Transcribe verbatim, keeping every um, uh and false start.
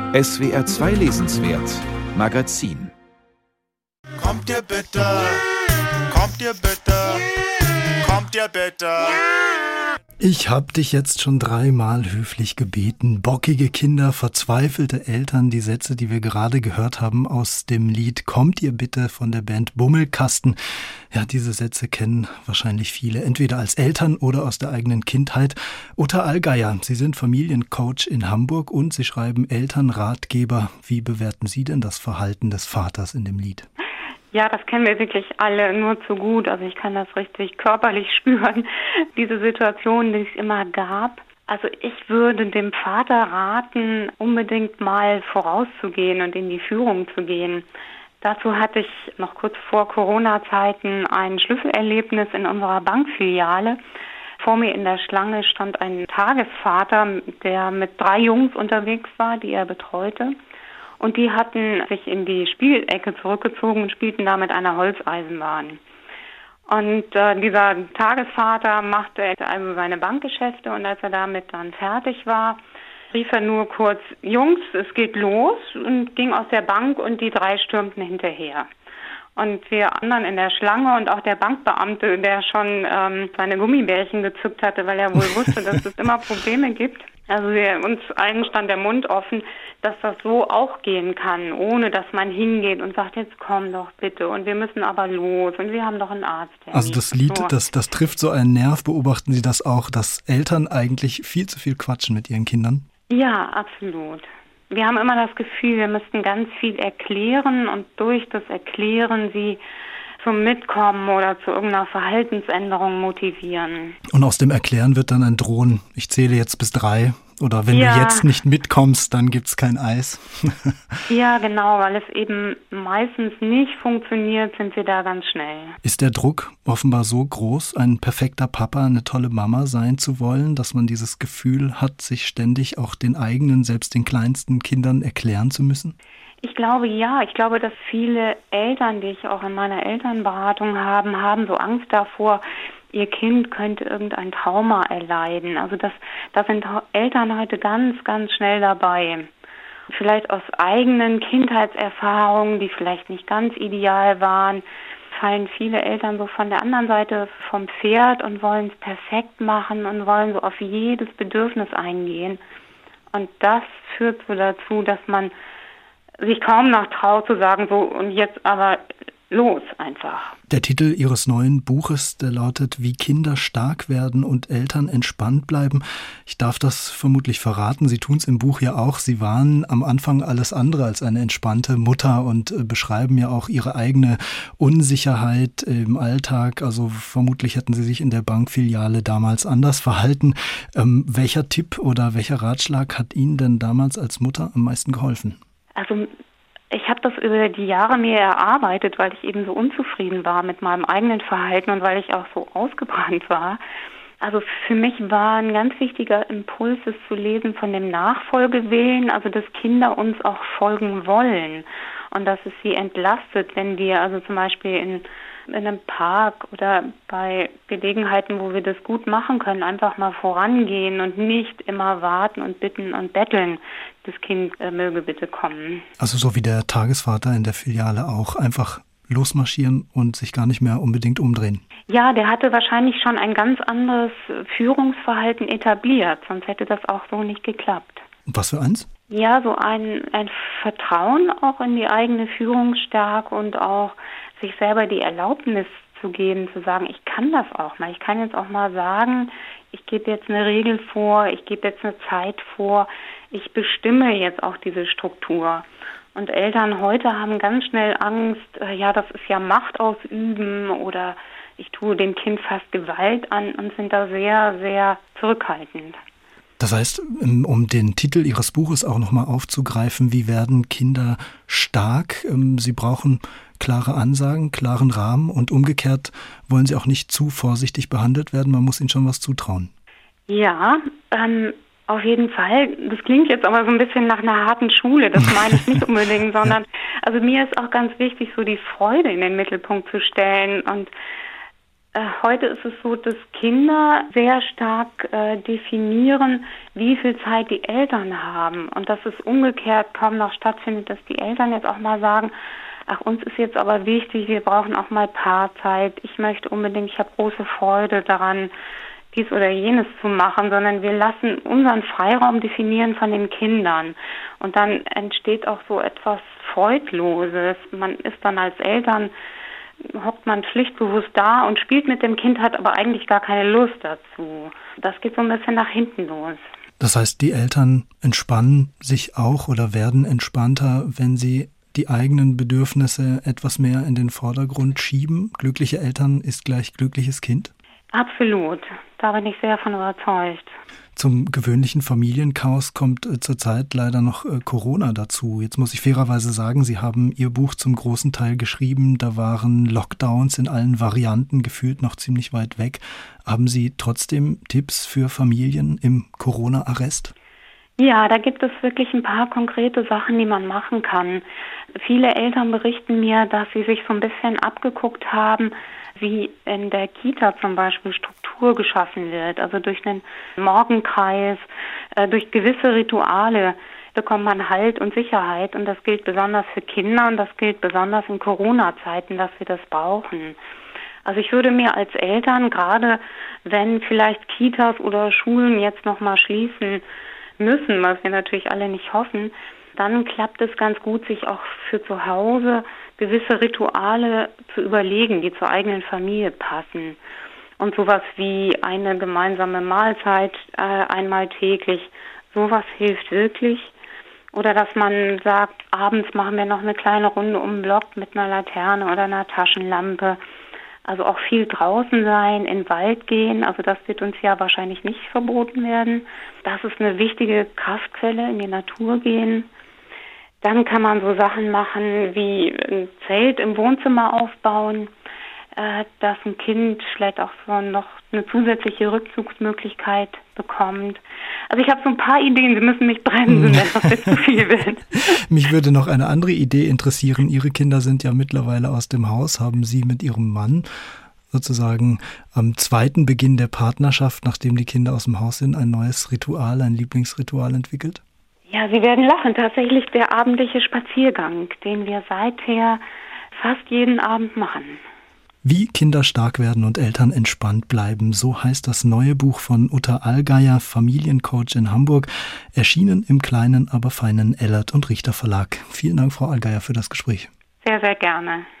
S W R zwei Lesenswert Magazin. Kommt ihr bitte, kommt ihr bitte, kommt ihr bitte. Ich hab dich jetzt schon dreimal höflich gebeten. Bockige Kinder, verzweifelte Eltern, die Sätze, die wir gerade gehört haben aus dem Lied Kommt ihr bitte von der Band Bummelkasten. Ja, diese Sätze kennen wahrscheinlich viele, entweder als Eltern oder aus der eigenen Kindheit. Uta Allgeier, Sie sind Familiencoach in Hamburg und Sie schreiben Elternratgeber. Wie bewerten Sie denn das Verhalten des Vaters in dem Lied? Ja, das kennen wir wirklich alle nur zu gut. Also ich kann das richtig körperlich spüren, diese Situation, die es immer gab. Also ich würde dem Vater raten, unbedingt mal vorauszugehen und in die Führung zu gehen. Dazu hatte ich noch kurz vor Corona-Zeiten ein Schlüsselerlebnis in unserer Bankfiliale. Vor mir in der Schlange stand ein Tagesvater, der mit drei Jungs unterwegs war, die er betreute. Und die hatten sich in die Spielecke zurückgezogen und spielten da mit einer Holzeisenbahn. Und äh, dieser Tagesvater machte also seine Bankgeschäfte und als er damit dann fertig war, rief er nur kurz, Jungs, es geht los, und ging aus der Bank und die drei stürmten hinterher. Und wir anderen in der Schlange und auch der Bankbeamte, der schon ähm, seine Gummibärchen gezückt hatte, weil er wohl wusste, dass es immer Probleme gibt. Also wir, uns allen stand der Mund offen, dass das so auch gehen kann, ohne dass man hingeht und sagt, jetzt komm doch bitte und wir müssen aber los und wir haben doch einen Arzt. Also das Lied, so. das, das trifft so einen Nerv. Beobachten Sie das auch, dass Eltern eigentlich viel zu viel quatschen mit ihren Kindern? Ja, absolut. Wir haben immer das Gefühl, wir müssten ganz viel erklären und durch das Erklären sie zum Mitkommen oder zu irgendeiner Verhaltensänderung motivieren. Und aus dem Erklären wird dann ein Drohen. Ich zähle jetzt bis drei. Oder wenn ja. du jetzt nicht mitkommst, dann gibt's kein Eis. Ja, genau, weil es eben meistens nicht funktioniert, sind wir da ganz schnell. Ist der Druck offenbar so groß, ein perfekter Papa, eine tolle Mama sein zu wollen, dass man dieses Gefühl hat, sich ständig auch den eigenen, selbst den kleinsten Kindern erklären zu müssen? Ich glaube, ja. Ich glaube, dass viele Eltern, die ich auch in meiner Elternberatung habe, haben so Angst davor, ihr Kind könnte irgendein Trauma erleiden. Also das, da sind Eltern heute ganz, ganz schnell dabei. Vielleicht aus eigenen Kindheitserfahrungen, die vielleicht nicht ganz ideal waren, fallen viele Eltern so von der anderen Seite vom Pferd und wollen es perfekt machen und wollen so auf jedes Bedürfnis eingehen. Und das führt so dazu, dass man sich kaum noch traut zu sagen, so und jetzt aber los einfach. Der Titel Ihres neuen Buches, der lautet Wie Kinder stark werden und Eltern entspannt bleiben. Ich darf das vermutlich verraten. Sie tun es im Buch ja auch. Sie waren am Anfang alles andere als eine entspannte Mutter und äh, beschreiben ja auch Ihre eigene Unsicherheit im Alltag. Also vermutlich hätten Sie sich in der Bankfiliale damals anders verhalten. Ähm, welcher Tipp oder welcher Ratschlag hat Ihnen denn damals als Mutter am meisten geholfen? Also ich habe das über die Jahre mir erarbeitet, weil ich eben so unzufrieden war mit meinem eigenen Verhalten und weil ich auch so ausgebrannt war. Also für mich war ein ganz wichtiger Impuls, es zu lesen von dem Nachfolgewillen, also dass Kinder uns auch folgen wollen und dass es sie entlastet, wenn wir also zum Beispiel in, in einem Park oder bei Gelegenheiten, wo wir das gut machen können, einfach mal vorangehen und nicht immer warten und bitten und betteln. Das Kind äh, möge bitte kommen. Also so wie der Tagesvater in der Filiale auch, einfach losmarschieren und sich gar nicht mehr unbedingt umdrehen. Ja, der hatte wahrscheinlich schon ein ganz anderes Führungsverhalten etabliert, sonst hätte das auch so nicht geklappt. Und was für eins? Ja, so ein, ein Vertrauen auch in die eigene Führungsstärke und auch sich selber die Erlaubnis zu geben, zu sagen, ich kann das auch mal. Ich kann jetzt auch mal sagen, ich gebe jetzt eine Regel vor, ich gebe jetzt eine Zeit vor, ich bestimme jetzt auch diese Struktur. Und Eltern heute haben ganz schnell Angst, ja, das ist ja Macht ausüben oder ich tue dem Kind fast Gewalt an und sind da sehr, sehr zurückhaltend. Das heißt, um den Titel Ihres Buches auch nochmal aufzugreifen, wie werden Kinder stark? Sie brauchen klare Ansagen, klaren Rahmen und umgekehrt wollen sie auch nicht zu vorsichtig behandelt werden. Man muss ihnen schon was zutrauen. Ja, ähm, auf jeden Fall. Das klingt jetzt aber so ein bisschen nach einer harten Schule. Das meine ich nicht unbedingt, sondern also mir ist auch ganz wichtig, so die Freude in den Mittelpunkt zu stellen und Heute ist es so, dass Kinder sehr stark äh, definieren, wie viel Zeit die Eltern haben. Und dass es umgekehrt kaum noch stattfindet, dass die Eltern jetzt auch mal sagen, ach, uns ist jetzt aber wichtig, wir brauchen auch mal Paarzeit. Ich möchte unbedingt, ich habe große Freude daran, dies oder jenes zu machen, sondern wir lassen unseren Freiraum definieren von den Kindern. Und dann entsteht auch so etwas Freudloses. Man ist dann als Eltern hockt man pflichtbewusst da und spielt mit dem Kind, hat aber eigentlich gar keine Lust dazu. Das geht so ein bisschen nach hinten los. Das heißt, die Eltern entspannen sich auch oder werden entspannter, wenn sie die eigenen Bedürfnisse etwas mehr in den Vordergrund schieben? Glückliche Eltern ist gleich glückliches Kind? Absolut. Da bin ich sehr von überzeugt. Zum gewöhnlichen Familienchaos kommt äh, zurzeit leider noch äh, Corona dazu. Jetzt muss ich fairerweise sagen, Sie haben Ihr Buch zum großen Teil geschrieben. Da waren Lockdowns in allen Varianten gefühlt noch ziemlich weit weg. Haben Sie trotzdem Tipps für Familien im Corona-Arrest? Ja, da gibt es wirklich ein paar konkrete Sachen, die man machen kann. Viele Eltern berichten mir, dass sie sich so ein bisschen abgeguckt haben, wie in der Kita zum Beispiel Struktur geschaffen wird. Also durch einen Morgenkreis, äh, durch gewisse Rituale bekommt man Halt und Sicherheit. Und das gilt besonders für Kinder und das gilt besonders in Corona-Zeiten, dass wir das brauchen. Also ich würde mir als Eltern, gerade wenn vielleicht Kitas oder Schulen jetzt nochmal schließen müssen, was wir natürlich alle nicht hoffen, dann klappt es ganz gut, sich auch für zu Hause gewisse Rituale zu überlegen, die zur eigenen Familie passen. Und sowas wie eine gemeinsame Mahlzeit äh, einmal täglich, sowas hilft wirklich. Oder dass man sagt, abends machen wir noch eine kleine Runde um den Block mit einer Laterne oder einer Taschenlampe. Also auch viel draußen sein, in den Wald gehen, also das wird uns ja wahrscheinlich nicht verboten werden. Das ist eine wichtige Kraftquelle, in die Natur gehen. Dann kann man so Sachen machen wie ein Zelt im Wohnzimmer aufbauen, äh, dass ein Kind vielleicht auch so noch eine zusätzliche Rückzugsmöglichkeit bekommt. Also ich habe so ein paar Ideen, Sie müssen mich bremsen, wenn das jetzt zu viel wird. Mich würde noch eine andere Idee interessieren. Ihre Kinder sind ja mittlerweile aus dem Haus. Haben Sie mit Ihrem Mann sozusagen am zweiten Beginn der Partnerschaft, nachdem die Kinder aus dem Haus sind, ein neues Ritual, ein Lieblingsritual entwickelt? Ja, Sie werden lachen. Tatsächlich der abendliche Spaziergang, den wir seither fast jeden Abend machen. Wie Kinder stark werden und Eltern entspannt bleiben, so heißt das neue Buch von Uta Allgeier, Familiencoach in Hamburg, erschienen im kleinen, aber feinen Ellert und Richter Verlag. Vielen Dank, Frau Allgeier, für das Gespräch. Sehr, sehr gerne.